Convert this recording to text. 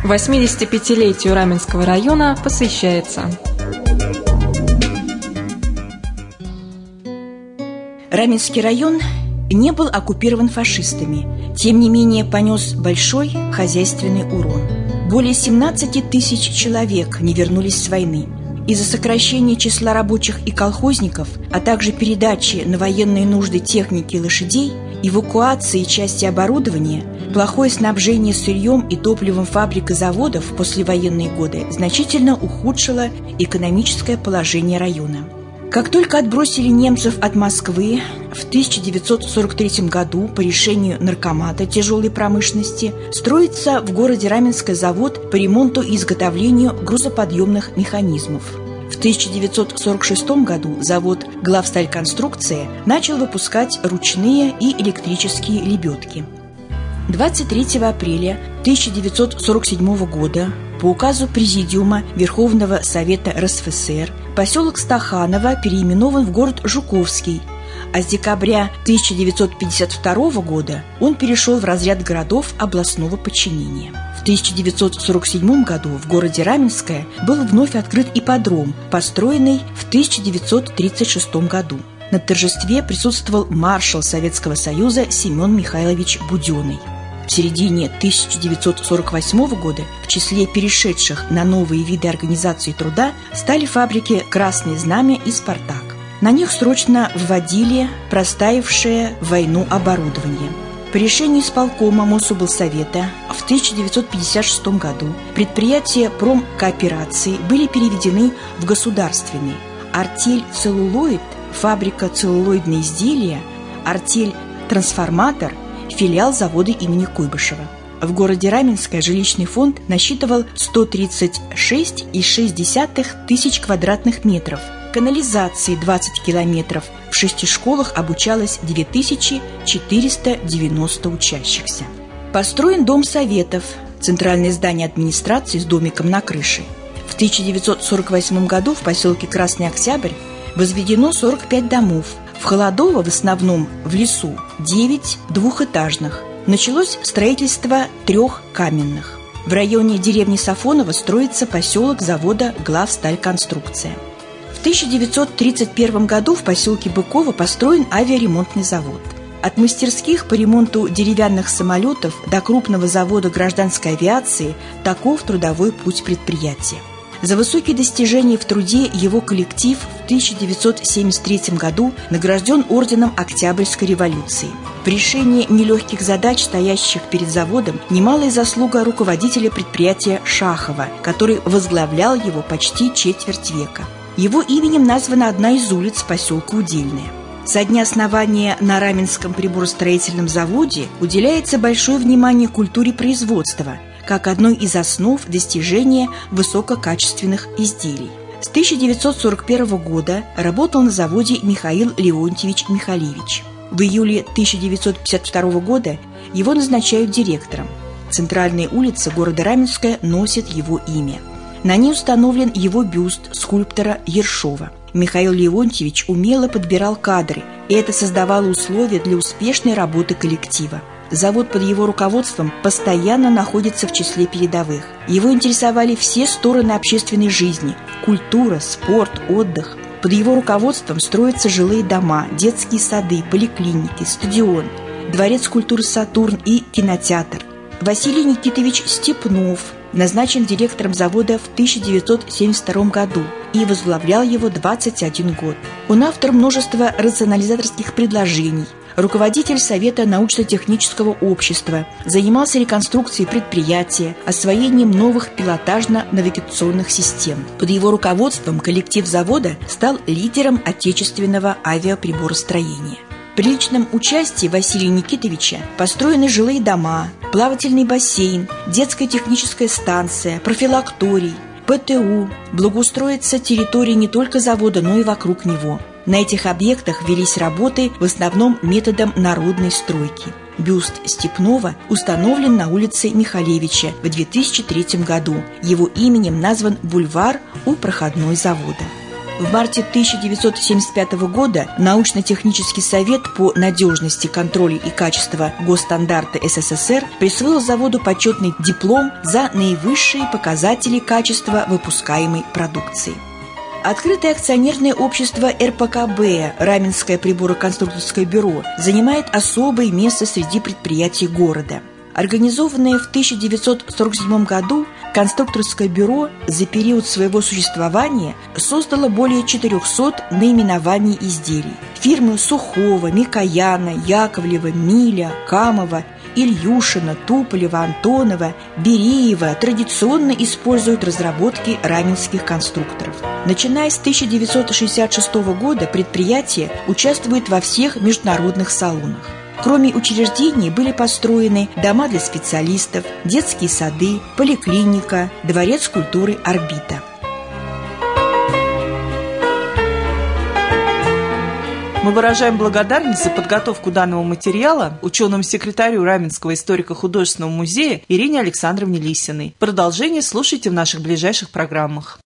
85-летию Раменского района посвящается. Раменский район не был оккупирован фашистами, тем не менее понес большой хозяйственный урон. Более 17 тысяч человек не вернулись с войны. Из-за сокращения числа рабочих и колхозников, а также передачи на военные нужды техники и лошадей, эвакуации части оборудования, плохое снабжение сырьем и топливом фабрик и заводов в послевоенные годы значительно ухудшило экономическое положение района. Как только отбросили немцев от Москвы, в 1943 году по решению Наркомата тяжелой промышленности строится в городе Раменское завод по ремонту и изготовлению грузоподъемных механизмов. В 1946 году завод «Главстальконструкция» начал выпускать ручные и электрические лебедки. 23 апреля 1947 года по указу Президиума Верховного Совета РСФСР поселок Стаханово переименован в город Жуковский, а с декабря 1952 года он перешел в разряд городов областного подчинения. В 1947 году в городе Раменское был вновь открыт ипподром, построенный в 1936 году. На торжестве присутствовал маршал Советского Союза Семен Михайлович Буденный. В середине 1948 года в числе перешедших на новые виды организации труда стали фабрики «Красное знамя» и «Спартак». На них срочно вводили простаившее в войну оборудование. По решению исполкома Мособлсовета в 1956 году предприятия промкооперации были переведены в государственные. Артель «Целлулоид», фабрика «Целлулоидные изделия», артель «Трансформатор», филиал завода имени Куйбышева. В городе Раменское жилищный фонд насчитывал 136,6 тысяч квадратных метров. Канализации 20 километров. В 6 школах обучалось 2490 учащихся. Построен Дом Советов, центральное здание администрации с домиком на крыше. В 1948 году в поселке Красный Октябрь возведено 45 домов. В Холодово, в основном в лесу, 9 двухэтажных. Началось строительство 3 каменных. В районе деревни Сафоново строится поселок завода «Главстальконструкция». В 1931 году в поселке Быково построен авиаремонтный завод. От мастерских по ремонту деревянных самолетов до крупного завода гражданской авиации таков трудовой путь предприятия. За высокие достижения в труде его коллектив в 1973 году награжден орденом Октябрьской революции. В решении нелегких задач, стоящих перед заводом, немалая заслуга руководителя предприятия Шахова, который возглавлял его почти четверть века. Его именем названа одна из улиц поселка Удельная. Со дня основания на Раменском приборостроительном заводе уделяется большое внимание культуре производства, как одной из основ достижения высококачественных изделий. С 1941 года работал на заводе Михаил Леонтьевич Михалевич. В июле 1952 года его назначают директором. Центральная улица города Раменское носит его имя. На ней установлен его бюст скульптора Ершова. Михаил Леонтьевич умело подбирал кадры, и это создавало условия для успешной работы коллектива. Завод под его руководством постоянно находится в числе передовых. Его интересовали все стороны общественной жизни – культура, спорт, отдых. Под его руководством строятся жилые дома, детские сады, поликлиники, стадион, дворец культуры «Сатурн» и кинотеатр. Василий Никитович Степнов назначен директором завода в 1972 году и возглавлял его 21 год. Он автор множества рационализаторских предложений, руководитель Совета научно-технического общества, занимался реконструкцией предприятия, освоением новых пилотажно-навигационных систем. Под его руководством коллектив завода стал лидером отечественного авиаприборостроения. При личном участии Василия Никитовича построены жилые дома, плавательный бассейн, детская техническая станция, профилакторий, ПТУ, благоустроится территория не только завода, но и вокруг него. На этих объектах велись работы в основном методом народной стройки. Бюст Степнова установлен на улице Михалевича в 2003 году. Его именем назван бульвар у проходной завода. В марте 1975 года Научно-технический совет по надежности, контролю и качеству госстандарта СССР присвоил заводу почетный диплом за наивысшие показатели качества выпускаемой продукции. Открытое акционерное общество РПКБ «Раменское прибороконструкторское бюро» занимает особое место среди предприятий города. Организованное в 1947 году, конструкторское бюро за период своего существования создало более 400 наименований изделий. Фирмы Сухого, Микояна, Яковлева, Миля, Камова, Ильюшина, Туполева, Антонова, Береева традиционно используют разработки раменских конструкторов. Начиная с 1966 года предприятие участвует во всех международных салонах. Кроме учреждений были построены дома для специалистов, детские сады, поликлиника, дворец культуры «Орбита». Мы выражаем благодарность за подготовку данного материала ученому-секретарю Раменского историко-художественного музея Ирине Александровне Лисиной. Продолжение слушайте в наших ближайших программах.